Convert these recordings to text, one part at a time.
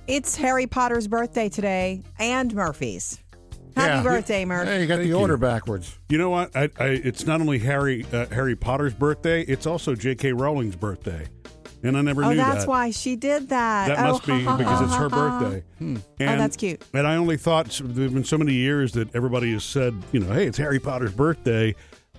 It's Harry Potter's birthday today and Murphy's. Happy birthday, Murphy. Hey, you got the order backwards. You know what? It's not only Harry Potter's birthday, it's also J.K. Rowling's birthday. And I never knew that. Oh, that's why she did that. That must be because it's her birthday. And, that's cute. And I only thought there have been so many years that everybody has said, hey, it's Harry Potter's birthday.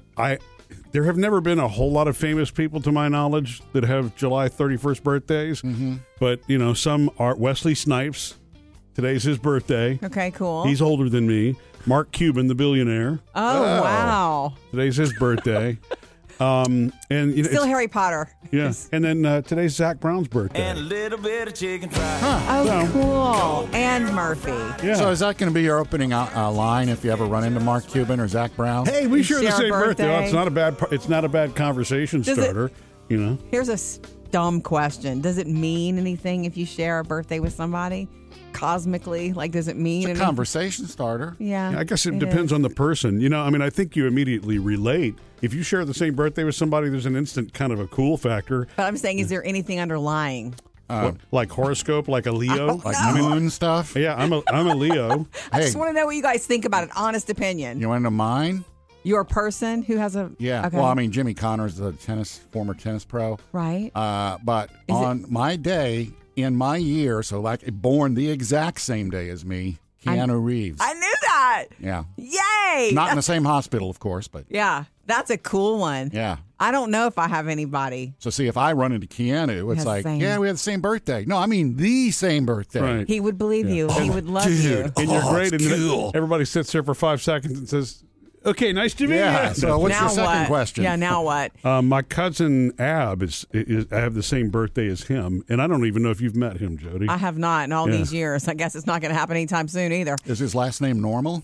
There have never been a whole lot of famous people, to my knowledge, that have July 31st birthdays. Mm-hmm. But, some are. Wesley Snipes, today's his birthday. Okay, cool. He's older than me. Mark Cuban, the billionaire. Oh, wow. Today's his birthday. And still Harry Potter. Yeah. And then today's Zach Brown's birthday. And a little bit of chicken fried. Oh, cool. And Murphy. Yeah. So is that going to be your opening line if you ever run into Mark Cuban or Zach Brown? Hey, we share the share a same birthday. birthday. It's not a bad conversation starter. Here's a dumb question. Does it mean anything if you share a birthday with somebody? Cosmically, does it mean It's a anything? Conversation starter. Yeah. I guess it depends on the person. I think you immediately relate. If you share the same birthday with somebody, there's an instant kind of a cool factor. But I'm saying, is there anything underlying? Like horoscope, like a Leo? Like moon stuff? Yeah, I'm a Leo. I just want to know what you guys think about it. Honest opinion. You want to know mine? You're a person who has a... Yeah. Okay. Well, Jimmy Connor's the former tennis pro. Right. But on my day, in my year, so born the exact same day as me, Keanu Reeves. I knew that. Yeah. Yay. Not in the same hospital, of course, but... Yeah. That's a cool one. Yeah. I don't know if I have anybody. So see, if I run into Keanu, it's like, same. yeah, we have the same birthday. No, the same birthday. Right. He would believe you. He would love you. And you're great. And cool. everybody sits there for 5 seconds and says, okay, nice to meet Yeah. you. So what's Now your second what? question? Yeah, now what? My cousin Ab is I have the same birthday as him, and I don't even know if you've met him, Jody. I have not in all these years. I guess it's not going to happen anytime soon either. Is his last name Normal?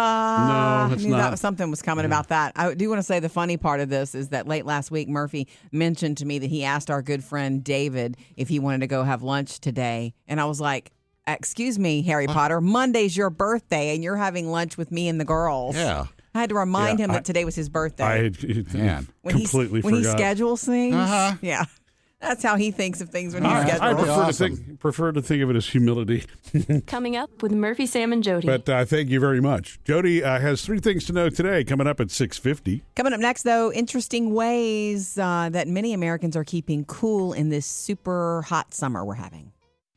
No, it's I knew not. something was coming about that. I do want to say the funny part of this is that late last week, Murphy mentioned to me that he asked our good friend David if he wanted to go have lunch today. And I was like, excuse me, Harry Potter, Monday's your birthday and you're having lunch with me and the girls. Yeah. I had to remind him that today was his birthday. I had Man. completely when forgot. he schedules things. Uh-huh. Yeah. That's how he thinks of things when he right. schedules. I prefer to think of it as humility. Coming up with Murphy, Sam, and Jody. But thank you very much. Jody has 3 things to know today coming up at 6:50. Coming up next, though, interesting ways that many Americans are keeping cool in this super hot summer we're having.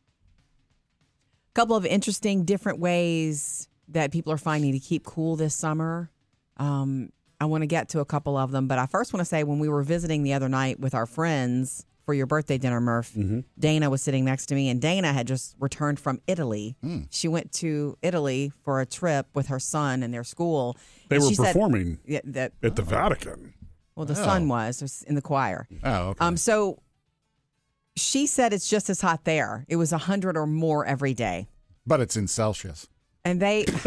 A couple of interesting different ways that people are finding to keep cool this summer. I want to get to a couple of them, but I first want to say when we were visiting the other night with our friends for your birthday dinner, Murph, Dana was sitting next to me, and Dana had just returned from Italy. She went to Italy for a trip with her son and their school. They and were she said- performing Yeah, at the Vatican. well, the son was in the choir. Oh, okay. So she said it's just as hot there. It was 100 or more every day. But it's in Celsius. And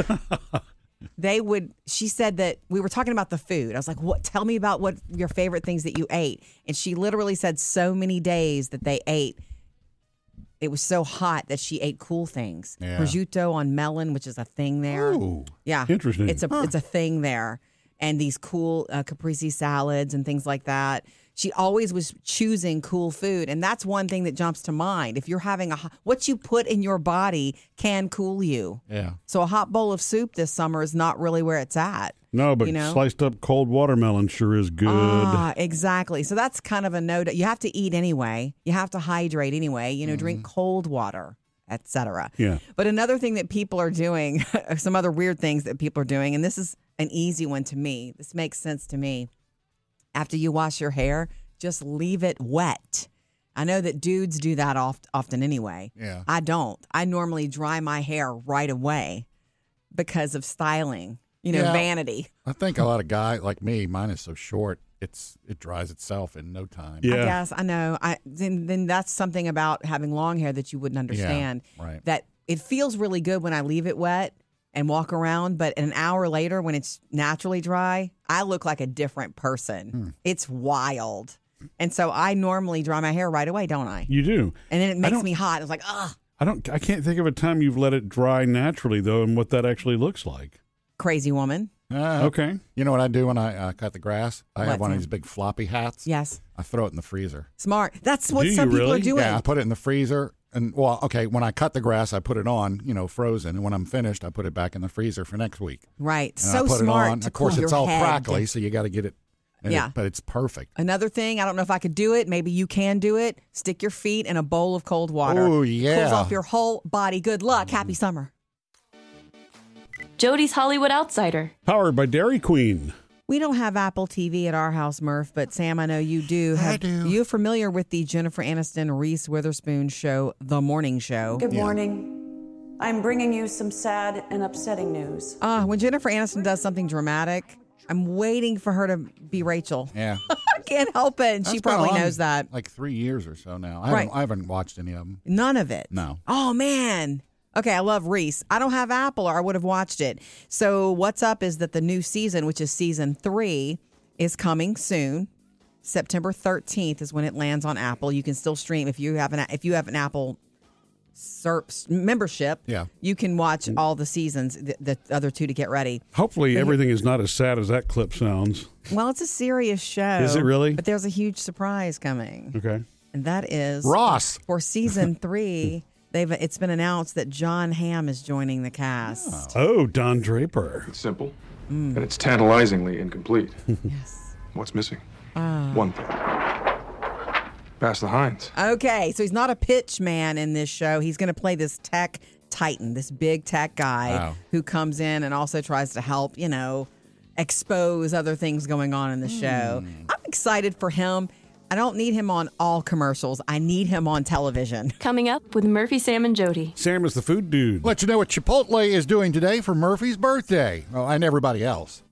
she said that we were talking about the food. I was like, "What? Tell me about what your favorite things that you ate." And she literally said so many days that they ate. It was so hot that she ate cool things. Yeah. Prosciutto on melon, which is a thing there. Ooh, Yeah. interesting. It's a thing there. And these cool caprese salads and things like that. She always was choosing cool food. And that's one thing that jumps to mind. If you're having what you put in your body can cool you. Yeah. So a hot bowl of soup this summer is not really where it's at. No, but you know? sliced up cold watermelon sure is good. Exactly. So that's kind of a note. You have to eat anyway. You have to hydrate anyway. Drink cold water, etc. Yeah. But another thing that people are doing, some other weird things that people are doing, and this is an easy one to me. This makes sense to me. After you wash your hair, just leave it wet. I know that dudes do that often anyway. Yeah. I don't. I normally dry my hair right away because of styling, Yeah. vanity. I think a lot of guys like me, mine is so short, it dries itself in no time. Yeah. I guess I know. Then that's something about having long hair that you wouldn't understand. Yeah, right. That it feels really good when I leave it wet and walk around, but an hour later when it's naturally dry, I look like a different person. It's wild. And so I normally dry my hair right away, don't I? You do. And then it makes me hot. It's like, ugh. I can't think of a time you've let it dry naturally though, and what that actually looks like. Crazy woman. Okay. You know what I do when I cut the grass? I have What, one of Sam? these big floppy hats. Yes. I throw it in the freezer. Smart. That's what Do some you people really? are doing. Yeah, I put it in the freezer, when I cut the grass, I put it on, frozen. And when I'm finished, I put it back in the freezer for next week. Right. And so I put smart. it on. To Of course, cool it's your all head. crackly, so you got to get it. But it's perfect. Another thing, I don't know if I could do it. Maybe you can do it. Stick your feet in a bowl of cold water. Oh, yeah. Cools off your whole body. Good luck. Happy summer. Jody's Hollywood Outsider. Powered by Dairy Queen. We don't have Apple TV at our house, Murph, but Sam, I know you do. I do. You familiar with the Jennifer Aniston, Reese Witherspoon show, The Morning Show? Good morning. I'm bringing you some sad and upsetting news. When Jennifer Aniston does something dramatic, I'm waiting for her to be Rachel. Yeah. I can't help it, and she That's been probably on knows that. Like 3 years or so now. Right. I haven't watched any of them. None of it. No. Oh, man. Okay, I love Reese. I don't have Apple, or I would have watched it. So what's up is that the new season, which is season 3, is coming soon. September 13th is when it lands on Apple. You can still stream if you have an Apple membership. Yeah. You can watch all the seasons, the other 2 to get ready. Hopefully everything is not as sad as that clip sounds. Well, it's a serious show. Is it really? But there's a huge surprise coming. Okay. And that is Ross. For season 3. It's been announced that John Hamm is joining the cast. Oh, Don Draper. It's simple, and it's tantalizingly incomplete. Yes. What's missing? One thing. Pass the Heinz. Okay, so he's not a pitch man in this show. He's going to play this tech titan, this big tech guy who comes in and also tries to help, expose other things going on in the show. I'm excited for him. I don't need him on all commercials. I need him on television. Coming up with Murphy, Sam, and Jody. Sam is the food dude. Let you know what Chipotle is doing today for Murphy's birthday. Oh, and everybody else.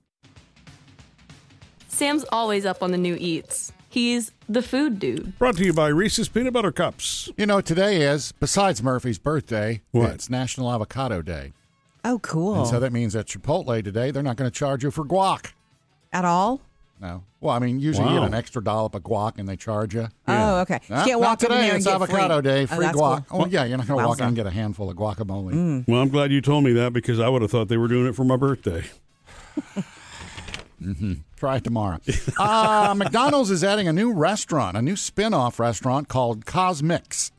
Sam's always up on the new eats. He's the food dude. Brought to you by Reese's Peanut Butter Cups. Today is, besides Murphy's birthday, What? it's National Avocado Day. Oh, cool. And so that means at Chipotle today, they're not going to charge you for guac. At all? No. Well, I mean, usually you Wow. get an extra dollop of guac and they charge you. Oh, okay. You Not can't walk over today. there and It's get avocado free. day. Oh, Free that's guac. cool. Oh, yeah. You're not going to walk in Wowza. and get a handful of guacamole. Well, I'm glad you told me that because I would have thought they were doing it for my birthday. Try it tomorrow. McDonald's is adding a new restaurant, a new spin-off restaurant called Cosmix,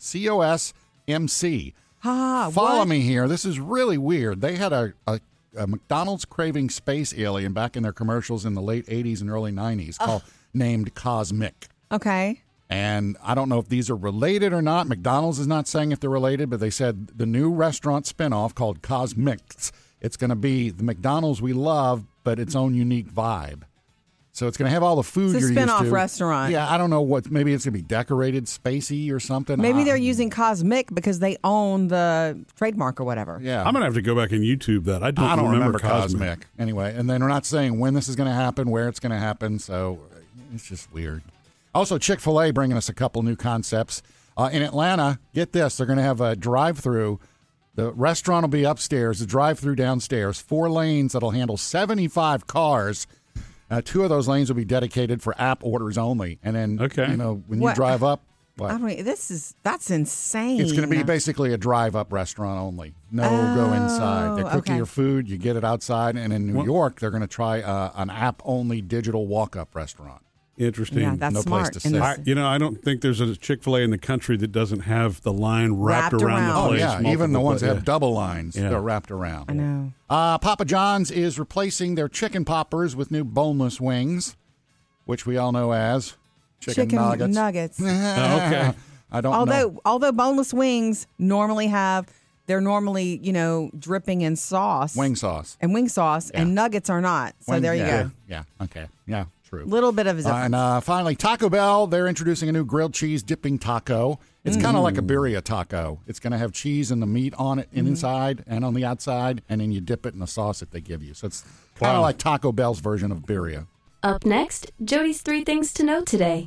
COSMC. Follow me here. This is really weird. They had a McDonald's craving space alien back in their commercials in the late 80s and early 90s named Cosmic. Okay. And I don't know if these are related or not. McDonald's is not saying if they're related, but they said the new restaurant spinoff called Cosmix, it's going to be the McDonald's we love, but its own unique vibe. So it's going to have all the food It's a you're used to. spin-off restaurant. Yeah, I don't know what. Maybe it's going to be decorated, spacey or something. Maybe they're using Cosmic because they own the trademark or whatever. Yeah. I'm going to have to go back and YouTube that. I don't remember Cosmic. Anyway, and then we're not saying when this is going to happen, where it's going to happen, so it's just weird. Also, Chick-fil-A bringing us a couple new concepts. In Atlanta, get this, they're going to have a drive-through. The restaurant will be upstairs, the drive-through downstairs, 4 lanes that'll handle 75 cars. 2 of those lanes will be dedicated for app orders only. And then, when you drive up, I mean, that's insane. it's going to be basically a drive-up restaurant only. No go inside. They cook you your food, you get it outside. And in New York, they're going to try an app-only digital walk-up restaurant. Interesting. Yeah, that's No place smart. to sit. I don't think there's a Chick-fil-A in the country that doesn't have the line wrapped around the Oh, place. yeah. Even the multiple ones that places. have double lines, Yeah. they're wrapped around. I know. Papa John's is replacing their chicken poppers with new boneless wings, which we all know as chicken nuggets. Okay. I don't know. Although boneless wings they're normally, dripping in sauce. Wing sauce. And wing sauce, and nuggets are not. So there you go. Yeah. Okay. Yeah. True. Little bit of a difference. And finally, Taco Bell, they're introducing a new grilled cheese dipping taco. It's kind of like a birria taco. It's going to have cheese and the meat on it inside and on the outside, and then you dip it in the sauce that they give you. So it's kind of like Taco Bell's version of birria. Up next, Jody's 3 things to know today.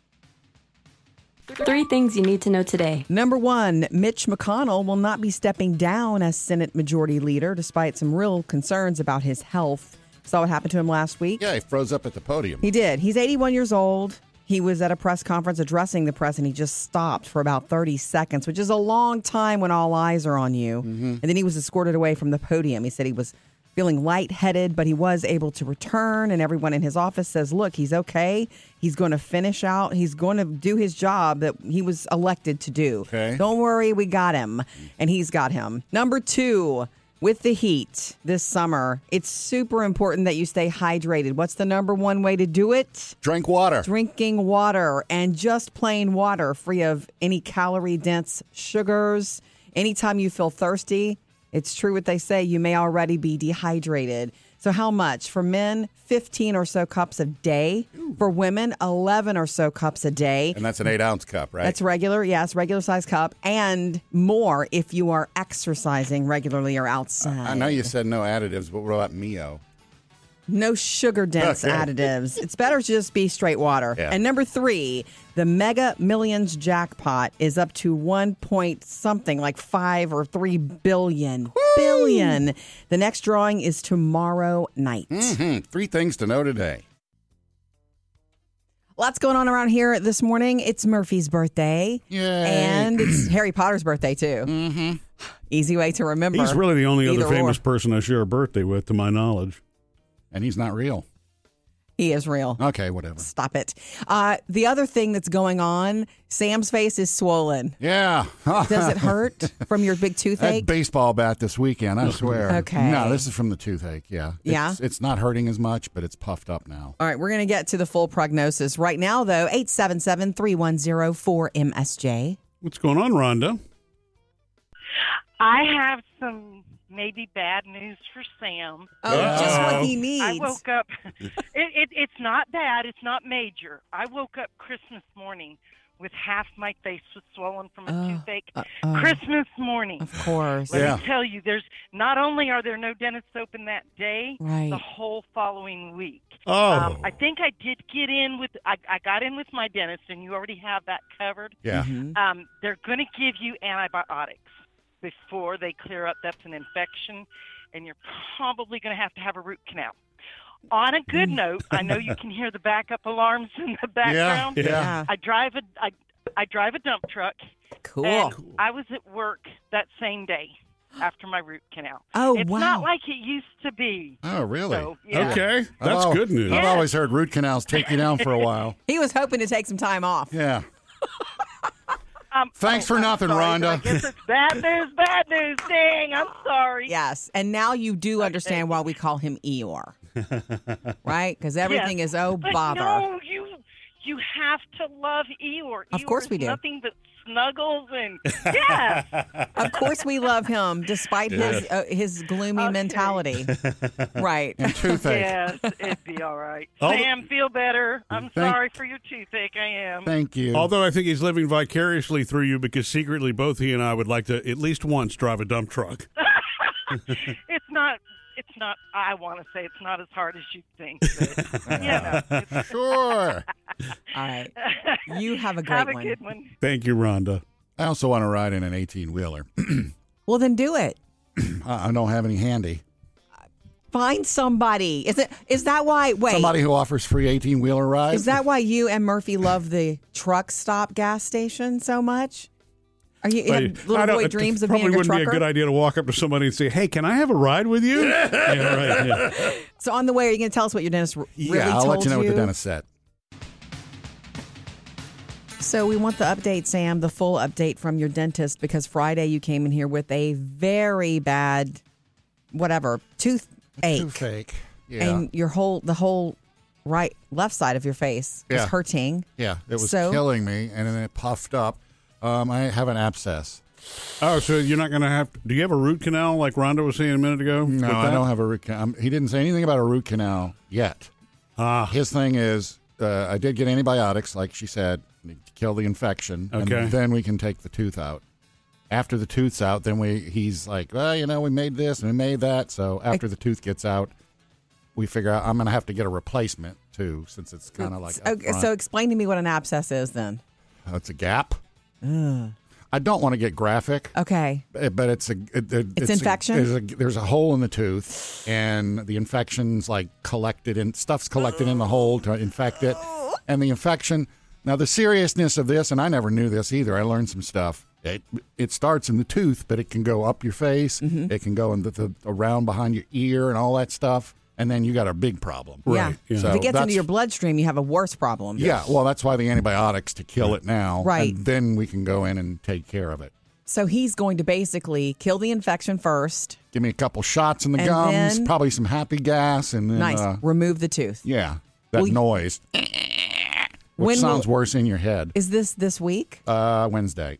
3 things you need to know today. Number 1, Mitch McConnell will not be stepping down as Senate Majority Leader despite some real concerns about his health. Saw what happened to him last week? Yeah, he froze up at the podium. He did. He's 81 years old. He was at a press conference addressing the press, and he just stopped for about 30 seconds, which is a long time when all eyes are on you. And then he was escorted away from the podium. He said he was feeling lightheaded, but he was able to return. And everyone in his office says, look, he's okay. He's going to finish out. He's going to do his job that he was elected to do. Okay. Don't worry, we got him. And he's got him. Number 2, with the heat this summer, it's super important that you stay hydrated. What's the number 1 way to do it? Drink water. Drinking water, and just plain water, free of any calorie-dense sugars. Anytime you feel thirsty, it's true what they say, you may already be dehydrated. So how much? For men, 15 or so cups a day. For women, 11 or so cups a day. And that's an 8-ounce cup, right? That's regular, yes, regular size cup, and more if you are exercising regularly or outside. I know you said no additives, but what about Mio? No sugar-dense Okay. additives. It's better to just be straight water. Yeah. And number 3, the Mega Millions jackpot is up to 1 point something, like 5 or 3 billion. Billion. The next drawing is tomorrow night. 3 things to know today. Lots going on around here this morning. It's Murphy's birthday. Yay. And it's Harry Potter's birthday, too. Mm-hmm. Easy way to remember. He's really the only Either other famous or. person I share a birthday with, to my knowledge. And he's not real. He is real. Okay, whatever. Stop it. The other thing that's going on, Sam's face is swollen. Yeah. Does it hurt from your big That toothache? baseball bat this weekend, I swear. Okay. No, this is from the toothache, yeah. Yeah? It's not hurting as much, but it's puffed up now. All right, we're going to get to the full prognosis. Right now, though, 877-310-4MSJ. What's going on, Rhonda? I have some maybe bad news for Sam. Oh, just what he needs. I woke up. It's not bad. It's not major. I woke up Christmas morning with half my face was swollen from a toothache. Christmas morning. Of course. Let me tell you, there's not only are there no dentists open that day, Right. the whole following week. Oh. I think I did get in with. I got in with my dentist, and you already have that covered. Yeah. Mm-hmm. They're going to give you antibiotics before they clear up that's an infection, and you're probably going to have a root canal. On a good note, I know you can hear the backup alarms in the background. Yeah. I drive a dump truck. Cool. And I was at work that same day after my root canal. Oh, it's wow. not like it used to be. Oh, really? So, yeah. Okay, that's good news. I've always heard root canals take you down for a while. He was hoping to take some time off. Yeah. Thanks for nothing, sorry, Rhonda. but I guess it's bad news. Dang, I'm sorry. Yes, and now you do understand why we call him Eeyore, right? Because everything Yes. is, oh, But bother. no, you have to love Eeyore. Of course we do. Nothing but snuggles and yes. Of course we love him, despite his gloomy Okay. mentality. Right. And toothache. Yes, it'd be all right. Although- Sam, feel better. I'm sorry for your toothache. I am. Thank you. Although I think he's living vicariously through you because secretly both he and I would like to at least once drive a dump truck. It's not. I want to say it's not as hard as you think. But, it's, Sure. All right. You have a great have a one. good one. Thank you, Rhonda. I also want to ride in an 18-wheeler. Well, then do it. I don't have any handy. Find somebody. Is that why? Wait. Somebody who offers free 18-wheeler rides. Is that why you and Murphy love the truck stop gas station so much? Are you have little boy dreams of probably being a wouldn't trucker? be a good idea to walk up to somebody and say, "Hey, can I have a ride with you?" Yeah, right. Yeah. So on the way, are you going to tell us what your dentist really Yeah, I'll told let you know what the dentist said. So we want the update, Sam, the full update from your dentist, because Friday you came in here with a very bad, toothache. Toothache. Yeah. And the whole left side of your face was Yeah. hurting. Yeah, it was So- killing me, and then it puffed up. I have an abscess. Oh, so you're not going to have? Do you have a root canal like Rhonda was saying a minute ago? No, with I that? don't have a root canal. He didn't say anything about a root canal yet. His thing is, I did get antibiotics, like she said, to kill the infection, Okay. and then we can take the tooth out. After the tooth's out, then he's like, well, we made this and we made that. So after the tooth gets out, we figure out I'm going to have to get a replacement too, since it's kind of like up Okay, front. so explain to me what an abscess is then. It's a gap. I don't want to get graphic. Okay. But it's infection? There's a hole in the tooth, and the infection's like stuff's collected in the hole to infect it. And the infection, now the seriousness of this, and I never knew this either, I learned some stuff. It starts in the tooth, but it can go up your face. It can go in around behind your ear and all that stuff. And then you got a big problem. Yeah. Yeah. So If it gets that's- into your bloodstream, you have a worse problem. Yeah, well, that's why the antibiotics to kill it now. Right. And then we can go in and take care of it. So he's going to basically kill the infection first. Give me a couple shots in the And gums, then- probably some happy gas, and then Nice. Remove the tooth. yeah, that Well, noise, which When sounds will- worse in your head. Is this week? Wednesday.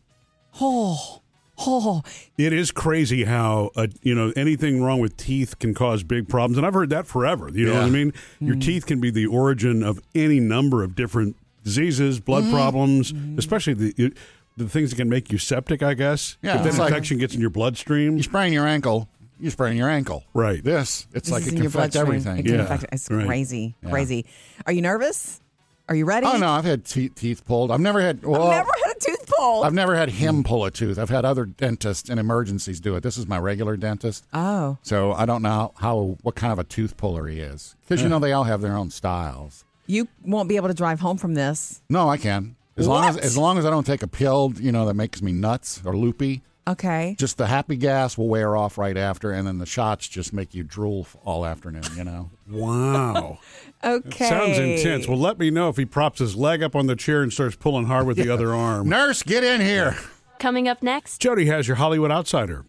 It is crazy how anything wrong with teeth can cause big problems, and I've heard that forever. You know what I mean? Your teeth can be the origin of any number of different diseases, blood problems, especially the things that can make you septic, I guess. Yeah, If it's that like- infection gets in your bloodstream. You sprain your ankle. You sprain your ankle. Right. It's This like is it in can your affect bloodstream. everything. It can Yeah. affect- It's Right. crazy. Yeah. Crazy. Are you nervous? Are you ready? Oh no, I've had teeth pulled. I've never had. Well, I've never had a tooth pulled. I've never had him pull a tooth. I've had other dentists in emergencies do it. This is my regular dentist. Oh. So I don't know what kind of a tooth puller he is, because they all have their own styles. You won't be able to drive home from this. No, I can. As long as I don't take a pill, that makes me nuts or loopy. Okay. Just the happy gas will wear off right after, and then the shots just make you drool all afternoon. Wow. Okay. Sounds intense. Well, let me know if he props his leg up on the chair and starts pulling hard with the other arm. Nurse, get in here. Coming up next, Jody has your Hollywood Outsider.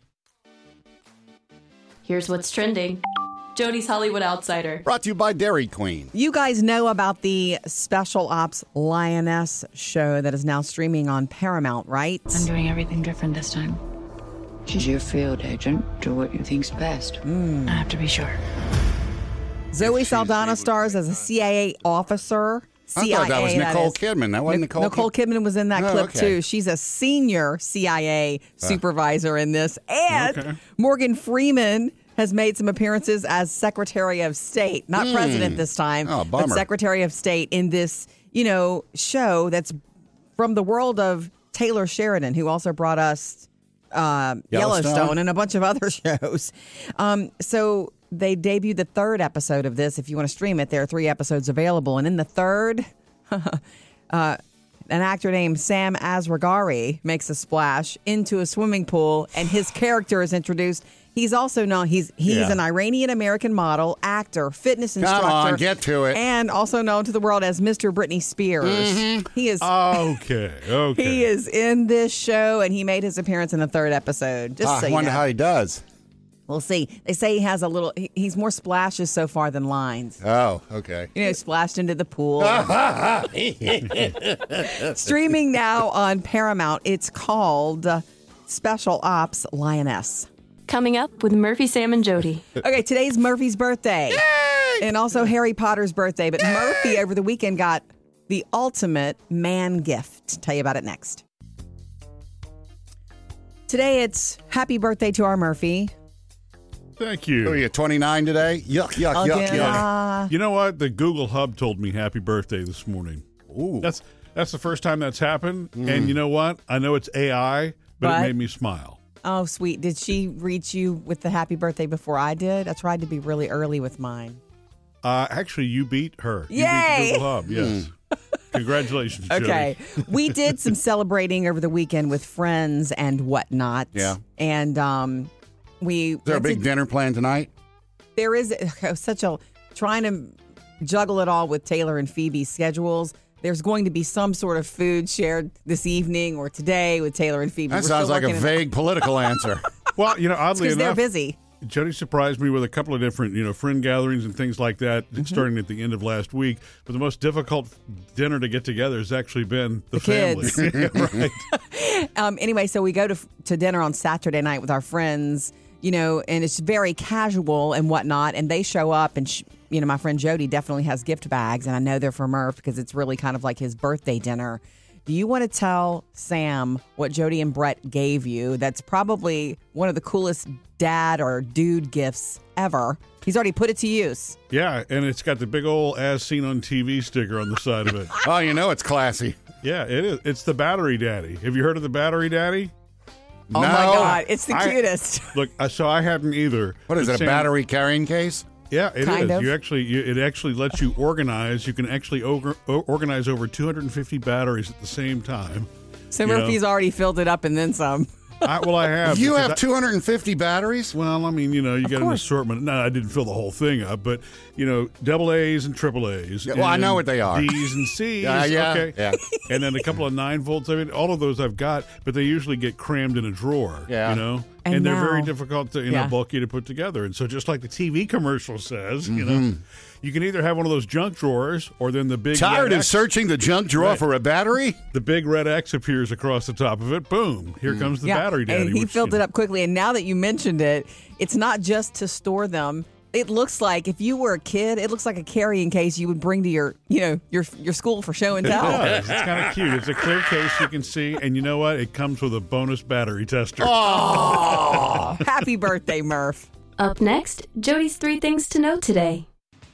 here's what's trending. Jody's Hollywood Outsider. Brought to you by Dairy Queen. You guys know about the Special Ops Lioness show that is now streaming on Paramount, right? I'm doing everything different this time. She's your field agent. Do what you think's best. I have to be sure. Zoe Saldana stars as a CIA officer. I thought that was Nicole Kidman. That wasn't Nicole Kidman was in that Oh, clip okay. too. She's a senior CIA supervisor in this. And Morgan Freeman has made some appearances as Secretary of State, not president this time, Oh, but bummer. Secretary of State in this, show that's from the world of Taylor Sheridan, who also brought us Yellowstone and a bunch of other shows. So they debuted the third episode of this. If you want to stream it, there are 3 episodes available. And in the third, an actor named Sam Asghari makes a splash into a swimming pool, and his character is introduced. He's also known, he's an Iranian-American model, actor, fitness instructor. Come on, get to it. And also known to the world as Mr. Britney Spears. He is Okay. he is in this show, and he made his appearance in the third episode. Just so I you wonder know. how he does. We'll see. They say he has he's more splashes so far than lines. Oh, okay. Splashed into the pool. Streaming now on Paramount. It's called Special Ops Lioness. Coming up with Murphy, Sam, and Jody. Okay, today's Murphy's birthday. Yay! And also Harry Potter's birthday. But Murphy over the weekend got the ultimate man gift. Tell you about it next. Today it's happy birthday to our Murphy. Thank you. Oh, you 29 today? Yuck, yuck, yuck, Again, yuck. You know what? The Google Hub told me happy birthday this morning. Ooh. That's the first time that's happened. And you know what? I know it's AI, but it made me smile. Oh, sweet. Did she reach you with the happy birthday before I did? I tried to be really early with mine. Actually, you beat her. You Yay! beat the Google Hub, yes. Congratulations, Jody. Okay. We did some celebrating over the weekend with friends and whatnot. Yeah. And Is there a big dinner plan tonight? There is trying to juggle it all with Taylor and Phoebe's schedules. There's going to be some sort of food shared this evening or today with Taylor and Phoebe. That sounds like a vague political answer. Well, oddly because they're enough, busy. Jody surprised me with a couple of different, friend gatherings and things like that, starting at the end of last week. But the most difficult dinner to get together has actually been the family. Kids. Right. Anyway, so we go to dinner on Saturday night with our friends, and it's very casual and whatnot. And they show up, and my friend Jody definitely has gift bags, and I know they're for Murph because it's really kind of like his birthday dinner. Do you want to tell Sam what Jody and Brett gave you? That's probably one of the coolest dad or dude gifts ever. He's already put it to use. Yeah, and it's got the big old as seen on TV sticker on the side of it. Oh, it's classy. Yeah, it is. It's the Battery Daddy. Have you heard of the Battery Daddy? Oh, my God. It's the cutest. Look, so I hadn't either. What is But it, a Sam- battery carrying case? Yeah, it Kind is. of. It actually lets you organize. You can actually organize over 250 batteries at the same time. So You know? Murphy's already filled it up and then some. I have. You because have 250 batteries? Well, I mean, you get an course. assortment. No, I didn't fill the whole thing up, but double A's and triple A's. Yeah, well, I and know what they are. D's and C's. Yeah. Okay. And then a couple of 9 volts. I mean, all of those I've got, but they usually get crammed in a drawer. Yeah. And they're very now- difficult to Yeah. bulky to put together. And so, just like the TV commercial says, Mm-hmm. you can either have one of those junk drawers, or then the big Tired red of X, searching the junk drawer Right. for a battery? the big red X appears across the top of it. Boom! Here comes the battery daddy. And he which, filled it up quickly. And now that you mentioned it, it's not just to store them. It looks like if you were a kid, it looks like a carrying case you would bring to your school for show and It tell. does. It's kind of cute. It's a clear case you can see, and you know what? It comes with a bonus battery tester. Oh, happy birthday, Murph. Up next, Jody's 3 things to know today.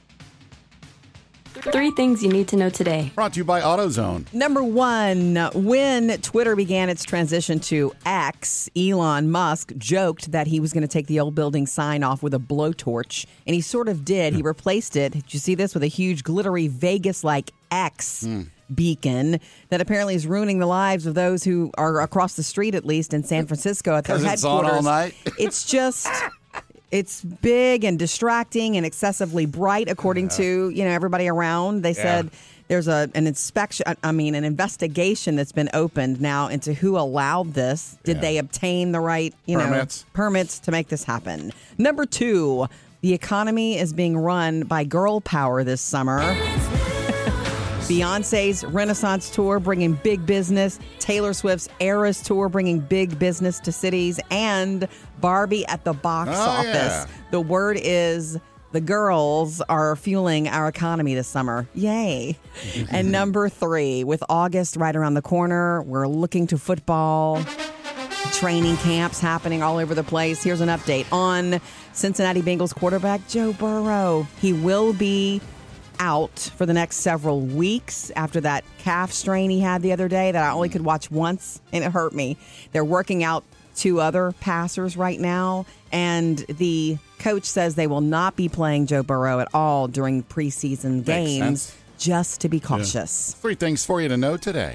3 things you need to know today. Brought to you by AutoZone. Number 1, when Twitter began its transition to X, Elon Musk joked that he was going to take the old building sign off with a blowtorch, and he sort of did. He replaced it, did you see this, with a huge glittery Vegas-like X beacon that apparently is ruining the lives of those who are across the street, at least in San Francisco at their 'Cause it's on headquarters. all night? It's just... It's big and distracting and excessively bright, according to everybody around. They said there's an investigation that's been opened now into who allowed this. Did they obtain the right permits to make this happen? Number 2, the economy is being run by girl power this summer. Beyonce's Renaissance Tour bringing big business, Taylor Swift's Eras Tour bringing big business to cities, and Barbie at the box office. Yeah. The word is the girls are fueling our economy this summer. Yay. And number 3, with August right around the corner, we're looking to football. Training camps happening all over the place. Here's an update on Cincinnati Bengals quarterback Joe Burrow. He will be out for the next several weeks after that calf strain he had the other day that I only could watch once, and it hurt me. They're working out 2 other passers right now, and the coach says they will not be playing Joe Burrow at all during preseason games, sense. just to be cautious. 3 things for you to know today.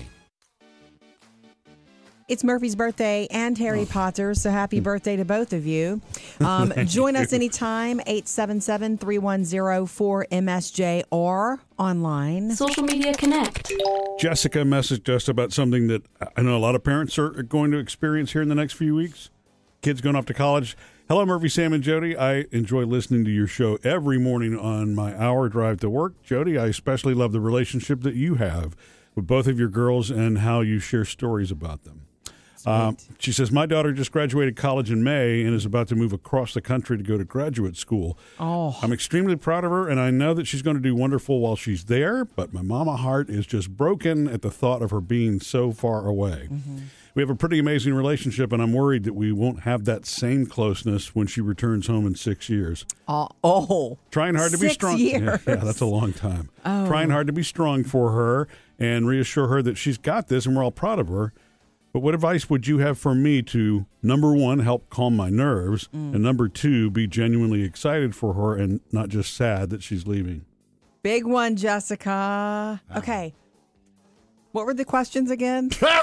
It's Murphy's birthday and Harry Potter's, so happy birthday to both of you. Join us anytime, 877-310-4MSJ, or online. Social Media Connect. Jessica messaged us about something that I know a lot of parents are going to experience here in the next few weeks. Kids going off to college. Hello, Murphy, Sam, and Jody. I enjoy listening to your show every morning on my hour drive to work. Jody, I especially love the relationship that you have with both of your girls and how you share stories about them. She says, my daughter just graduated college in May and is about to move across the country to go to graduate school. Oh. I'm extremely proud of her, and I know that she's going to do wonderful while she's there, but my mama heart is just broken at the thought of her being so far away. Mm-hmm. We have a pretty amazing relationship, and I'm worried that we won't have that same closeness when she returns home in 6 years. Trying hard to be 6 strong. years. Yeah, that's a long time. Oh. Trying hard to be strong for her and reassure her that she's got this, and we're all proud of her. But what advice would you have for me to, number 1, help calm my nerves, and number 2, be genuinely excited for her and not just sad that she's leaving? Big one, Jessica. Okay. What were the questions again? Can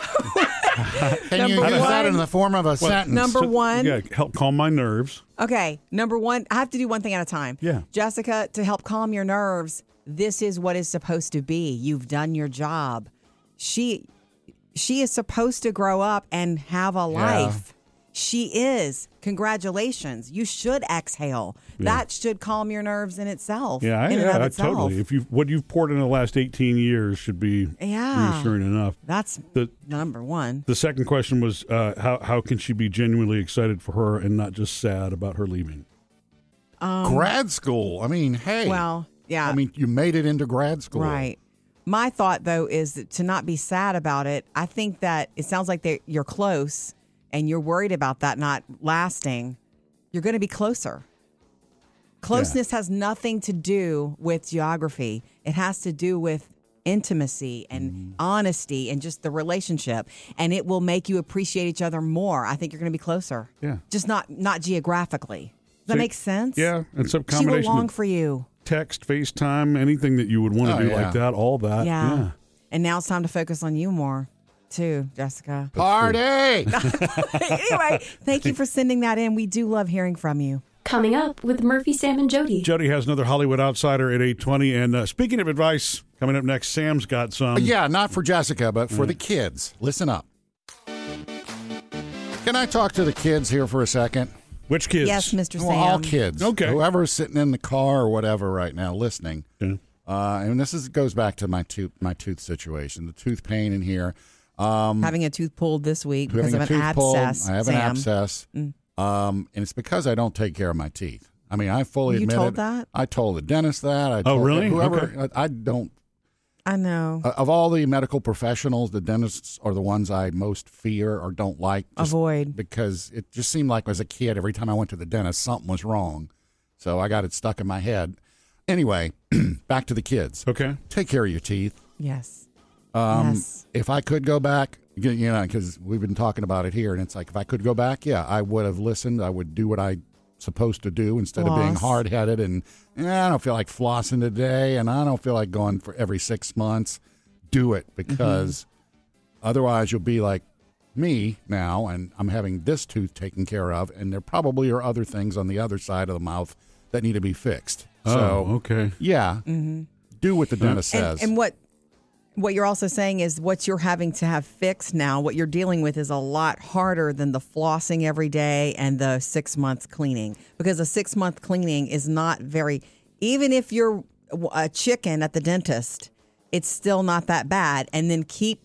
you Number use that one. in the form of a sentence? Number 1. Yeah, help calm my nerves. Okay. Number 1, I have to do one thing at a time. Yeah. Jessica, to help calm your nerves, this is what is supposed to be. You've done your job. She is supposed to grow up and have a life. She is. Congratulations. You should exhale. Yeah. That should calm your nerves in itself. Yeah, in and of itself. totally. What you've poured in the last 18 years should be reassuring enough. That's number 1. The second question was how can she be genuinely excited for her and not just sad about her leaving? Grad school. I mean, hey. Well, yeah. I mean, you made it into grad school. Right. My thought, though, is that to not be sad about it. I think that it sounds like you're close and you're worried about that not lasting. You're going to be closer. Closeness has nothing to do with geography. It has to do with intimacy and honesty and just the relationship. And it will make you appreciate each other more. I think you're going to be closer. Yeah. Just not geographically. Does that make sense? Yeah. And some She will combination long of for you. text, FaceTime, anything that you would want to do like that, all that. Yeah. And now it's time to focus on you more. too, Jessica. Party! Anyway, thank you for sending that in. We do love hearing from you. Coming up with Murphy, Sam, and Jody. Jody has another Hollywood Outsider at 8:20. And speaking of advice, coming up next, Sam's got some. Yeah, not for Jessica, but for the kids. Listen up. Can I talk to the kids here for a second? Which kids? Yes, Mr. Sam. Well, all kids. Okay. Whoever's sitting in the car or whatever right now listening. Yeah. And this goes back to my tooth situation, the tooth pain in here. Having a tooth pulled this week because of an abscess. I have an abscess. And it's because I don't take care of my teeth. I mean, I fully admit it. You told that? I told the dentist that. I Oh, told really? Whoever. Okay. I don't. I know. Of all the medical professionals, the dentists are the ones I most fear or don't like. Avoid. Because it just seemed like as a kid, every time I went to the dentist, something was wrong. So I got it stuck in my head. Anyway, back to the kids. Okay. Take care of your teeth. Yes. Yes. If I could go back, because we've been talking about it here, and it's like if I could go back, I would have listened. I would do what I'm supposed to do instead of being hard-headed and I don't feel like flossing today, and I don't feel like going for every 6 months. Do it, because otherwise you'll be like me now, and I'm having this tooth taken care of, and there probably are other things on the other side of the mouth that need to be fixed. So, okay. Yeah. Do what the dentist says. And what you're also saying is what you're having to have fixed now, what you're dealing with is a lot harder than the flossing every day and the 6 month cleaning. Because a 6 month cleaning is not even if you're a chicken at the dentist, it's still not that bad. And then keep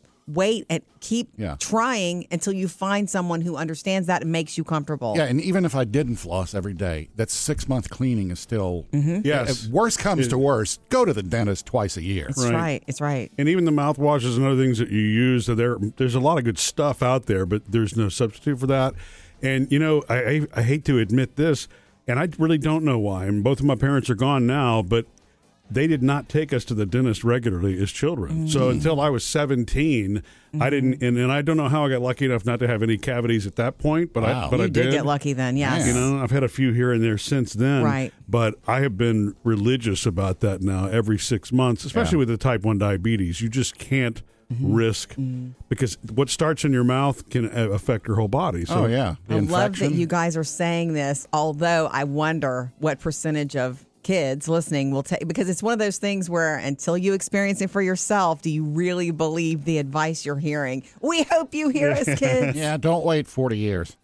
trying until you find someone who understands that and makes you comfortable. Yeah, and even if I didn't floss every day, that 6 month cleaning is still. Yes. If worst comes to worst, go to the dentist twice a year. It's right. It's right. And even the mouthwashes and other things that you use, there's a lot of good stuff out there, but there's no substitute for that. And, I hate to admit this, and I really don't know why. And both of my parents are gone now, but they did not take us to the dentist regularly as children. So until I was 17, I didn't, and I don't know how I got lucky enough not to have any cavities at that point, but I did did get lucky then, yes. I've had a few here and there since then. Right. But I have been religious about that now every 6 months, especially with the type 1 diabetes. You just can't risk, because what starts in your mouth can affect your whole body. So, the I infection. love that you guys are saying this, although I wonder what percentage of kids listening will take, because it's one of those things where until you experience it for yourself, do you really believe the advice you're hearing? We hope you hear us, kids. Yeah, don't wait 40 years.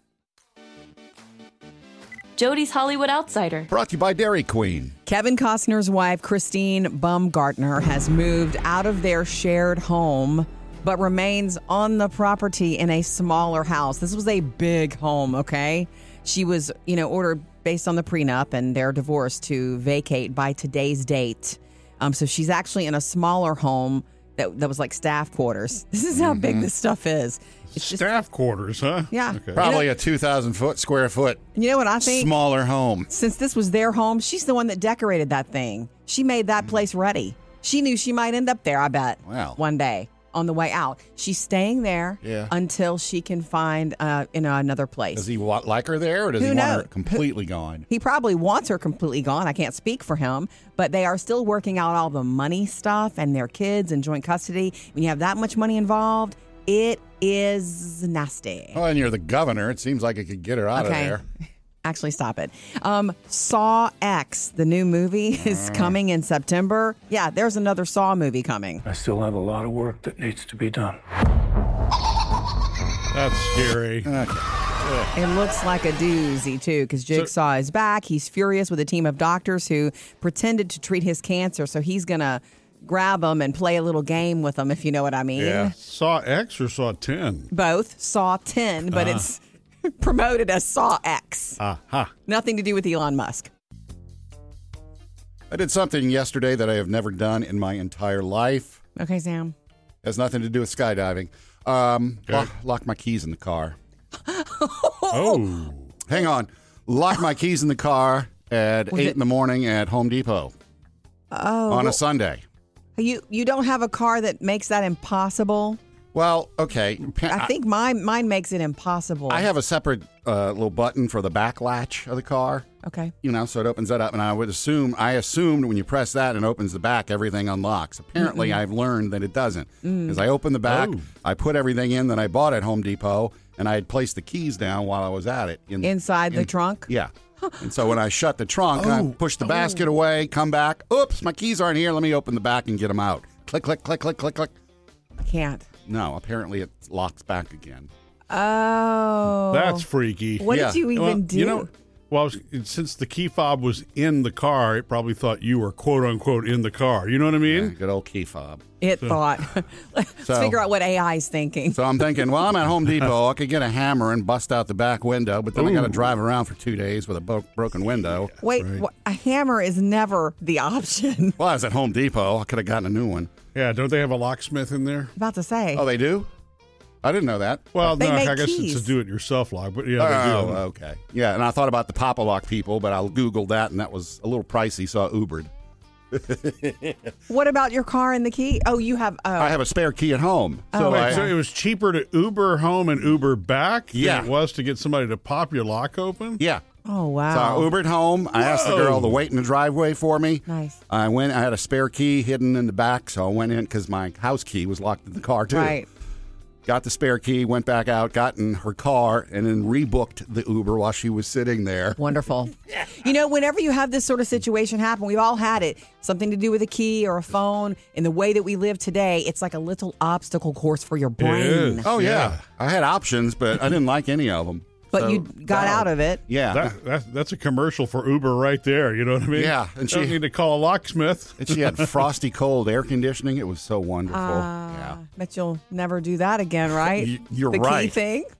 Jody's Hollywood Outsider. Brought to you by Dairy Queen. Kevin Costner's wife, Christine Baumgartner, has moved out of their shared home, but remains on the property in a smaller house. This was a big home, okay? She was, ordered based on the prenup and their divorce to vacate by today's date. So she's actually in a smaller home that was like staff quarters. This is how big this stuff is. It's staff quarters, huh? Yeah. Okay. Probably a 2,000 square foot. You know what I think? Smaller home. Since this was their home, she's the one that decorated that thing. She made that place ready. She knew she might end up there, I bet, one day on the way out. She's staying there until she can find another place. Does he like her there, or does he want her completely gone? He probably wants her completely gone. I can't speak for him, but they are still working out all the money stuff and their kids and joint custody. When you have that much money involved, it is nasty. Oh, and you're the governor. It seems like it could get her out of there. Actually, stop it. Saw X, the new movie, is coming in September. Yeah, there's another Saw movie coming. I still have a lot of work that needs to be done. That's scary. It looks like a doozy, too, because Jigsaw is back. He's furious with a team of doctors who pretended to treat his cancer, so he's going to grab them and play a little game with them, if you know what I mean. Yeah. Saw X or Saw 10? Both. Saw 10, but it's promoted as Saw X. Nothing to do with Elon Musk. I did something yesterday that I have never done in my entire life. Okay, Sam. Has nothing to do with skydiving. Lock my keys in the car. Oh. Hang on. Lock my keys in the car at 8 in the morning at Home Depot. Oh. On a Sunday. You don't have a car that makes that impossible? Well, okay. I think mine makes it impossible. I have a separate little button for the back latch of the car. Okay. So it opens that up, and I assumed when you press that and opens the back, everything unlocks. Apparently, I've learned that it doesn't. Because I opened the back, I put everything in that I bought at Home Depot, and I had placed the keys down while I was at it. Inside the trunk? Yeah. And so when I shut the trunk, I push the basket away, come back. Oops, my keys aren't here. Let me open the back and get them out. Click, click, click, click, click, click. I can't. No, apparently it locks back again. Oh. That's freaky. What did you even do? Since the key fob was in the car, it probably thought you were quote unquote in the car. You know what I mean? Yeah, good old key fob. It thought. Let's figure out what AI is thinking. So I'm thinking, well, I'm at Home Depot. I could get a hammer and bust out the back window, but then I got to drive around for 2 days with a broken window. Wait, a hammer is never the option. Well, I was at Home Depot. I could have gotten a new one. Yeah, don't they have a locksmith in there? About to say. Oh, they do? I didn't know that. Well, They no, make I guess keys. it's a do-it-yourself lock, but yeah, they do. Oh, okay. Yeah, and I thought about the Pop-A-Lock people, but I Googled that, and that was a little pricey, so I Ubered. What about your car and the key? Oh, you have. I have a spare key at home. So it was cheaper to Uber home and Uber back than it was to get somebody to pop your lock open? Yeah. Oh, So wow. I Ubered home. I asked the girl to wait in the driveway for me. Nice. I had a spare key hidden in the back, so I went in because my house key was locked in the car, too. Right. Got the spare key, went back out, got in her car, and then rebooked the Uber while she was sitting there. Wonderful. Whenever you have this sort of situation happen, we've all had it. Something to do with a key or a phone. In the way that we live today, it's like a little obstacle course for your brain. Oh, yeah. I had options, but I didn't like any of them. But you got out of it. Yeah. That's a commercial for Uber right there. You know what I mean? Yeah. And she don't need to call a locksmith. And she had frosty cold air conditioning. It was so wonderful. Yeah. Bet you'll never do that again, right? You're the right. key thing?